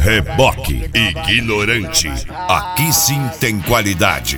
Reboque ignorante. Aqui sim tem qualidade.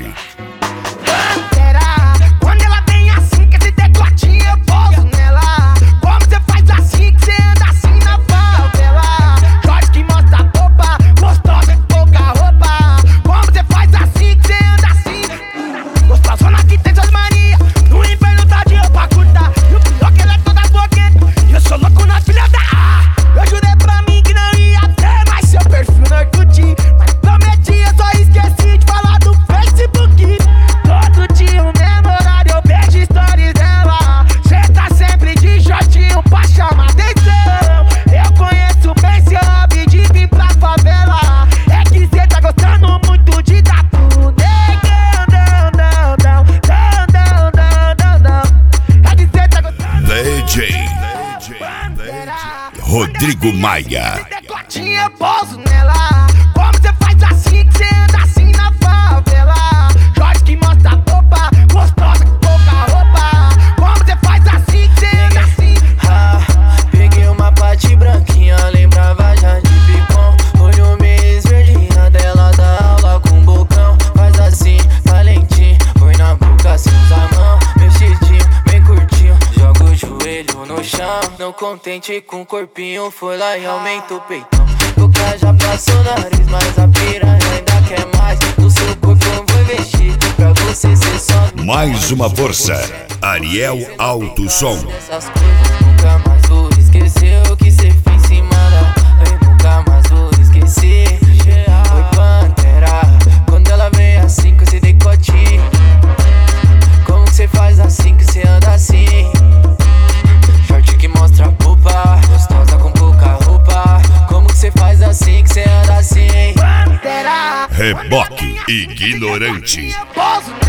Quando ela vem assim, que esse decotinho eu pouso nela. Como você faz assim, que você anda assim na favela? Jorge que mostra a roupa, gostosa de pouca roupa. Como você faz assim, que você anda assim? Gostosona que tem suas manias, no inverno tá de roupa curta. E o pior que ela é toda blogueira, e eu sou louco na filha da A. Eu jurei pra mim que não ia ter mais seu perfil no Orkut, mas prometi, eu só esqueci de falar do Facebook. Todo dia o mesmo horário eu vejo stories dela. Cê tá sempre de shortinho pra chamar atenção. Eu conheço bem seu hobby de vir pra favela. É que cê tá gostando muito de dar pro negão. É que cê tá gostando DJ Rodrigo Maia. esse decotinho eu pouso nela. Como você faz assim, que você anda assim na favela? Jorge que mostra a roupa, gostosa com pouca roupa. Como você faz assim, que você anda assim? Peguei uma pate branquinha, lembrava já de picom. Olho meio esverdinha dela, dá aula com bocão. Faz assim, talentinho, põe na boca, sem usar a mão. Mexidinho, bem curtinho, joga o joelho no chão. Não contente com o corpinho, foi lá e aumenta o peitão. Boca já passou o nariz, mas a piranha ainda quer mais. No seu corpo eu vou investir, pra você ser só. Mais uma força. Ariel Alto Som. Essas coisas nunca mais vou esquecer o que cê fez em cima da. Eu nunca mais vou esquecer. Oi, Pantera, quando ela vem assim com esse decotinho. Como que cê faz assim, que cê anda assim? Short que mostra a roupa, gostosa com pouca roupa. Como que cê faz assim, que cê anda assim? Pantera, Reboque ignorante. pouso